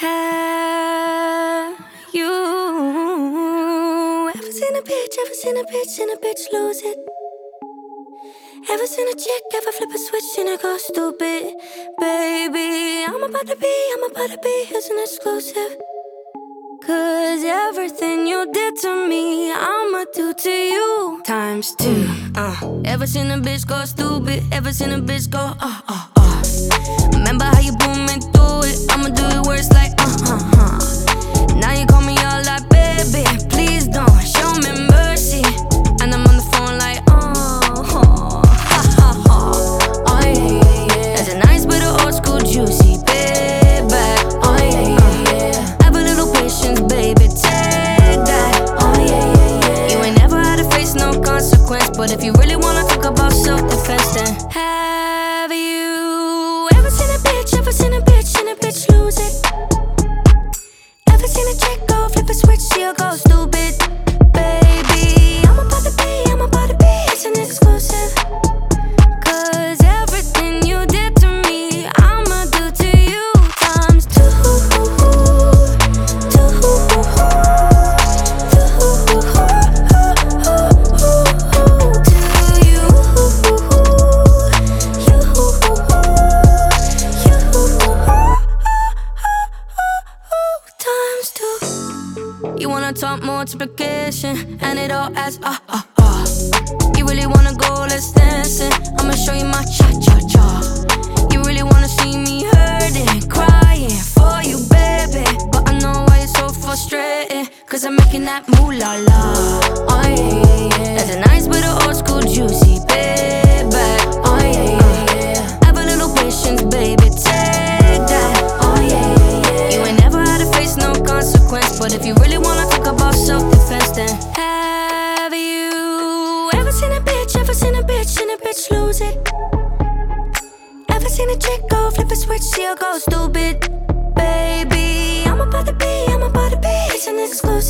Have you ever seen a bitch, seen a bitch lose it? Ever seen a chick ever flip a switch and it go stupid? Baby, I'm about to be here's an exclusive. Cause everything you did to me, I'ma do to you times two. Ever seen a bitch go stupid? Ever seen a bitch go Remember how you put me through it? I'ma do it worse like Now you call me all like baby, please don't show me mercy. And I'm on the phone like yeah. That's a nice bit of old school juicy payback. Yeah. Have a little patience, baby, take that. You ain't never had to face no consequence, but if you really wanna talk about self-defense, then have you ever seen a bitch, seen a bitch lose it? Ever seen a chick go flip a switch, she'll go stupid? Baby, I'm about to be, it's an exclusive. Cause everything you did to me, I'ma do to you times two. You wanna talk multiplication, and it all adds You really wanna go, let's dancing. I'ma show you my cha-cha-cha. You really wanna see me hurting, crying for you, baby. But I know why you're so frustrated, cause I'm making that moolah-la. Yeah. That's a nice bit of old school juicy payback. Yeah. Have a little patience, baby, take that. Yeah. You ain't never had to face no consequence, but if you really wanna talk about self-defense, then have you ever seen a bitch lose it? Ever seen a chick go flip a switch, she'll go stupid? Baby, I'm about to be, it's an exclusive.